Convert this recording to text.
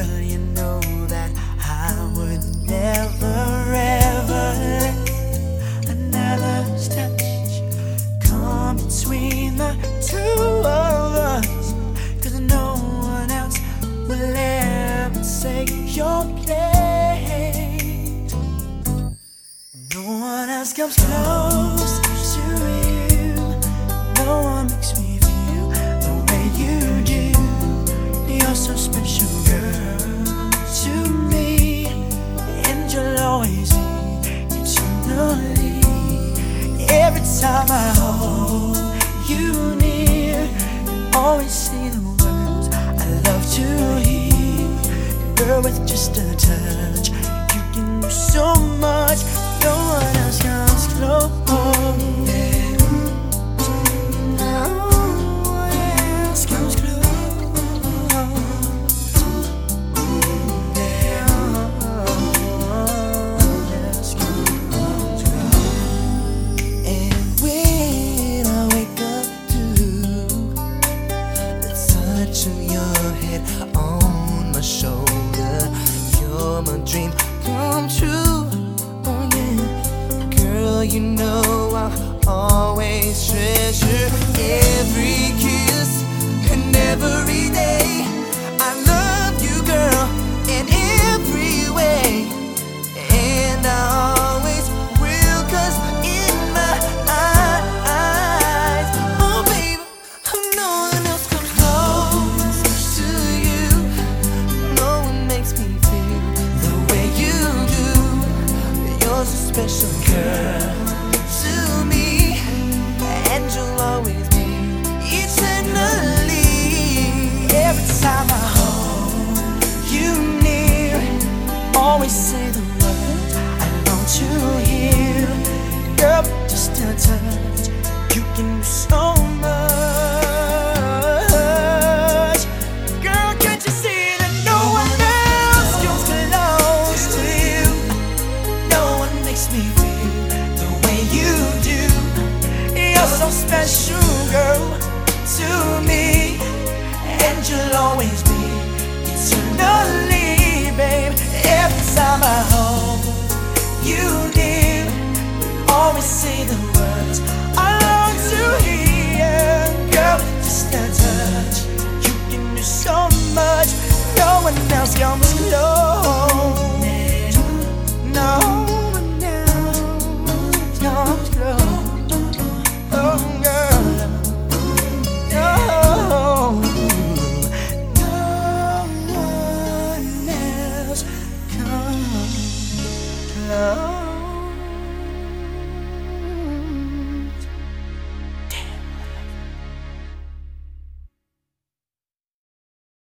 Girl, you know that I would never ever let another touch come between the two of us, 'cause no one else will ever take your place. No one else comes close to you. No one makes me feel the way you do. You're so special, girl, to me, and you'll always be eternally. Every time I hold you near, always say the words I love to hear. Girl, with just a touch, you can do so much. No one else comes close. Of your head on my shoulder, you're my dream come true. Oh yeah, girl, you know I'll always treasure every kiss and every day. I love you, girl, in every way, and I always will, 'cause in my eyes, oh baby, no one else comes close to you. No one makes me feel the way you do. You're so special, girl, to me, and you'll always be eternally. Every time I hold you near, always say the words I long to hear. Girl, just a touch, you can do so much. Girl, can't you see that no one else comes close to you? No one makes me feel the way you do. You're so special, girl, to me, and you'll always be eternally, babe. Every time I hold you near, always say the words I long to hear. Girl, just a touch, you can do so much. No one else comes close. No one else comes close. Oh, girl. No one else comes close.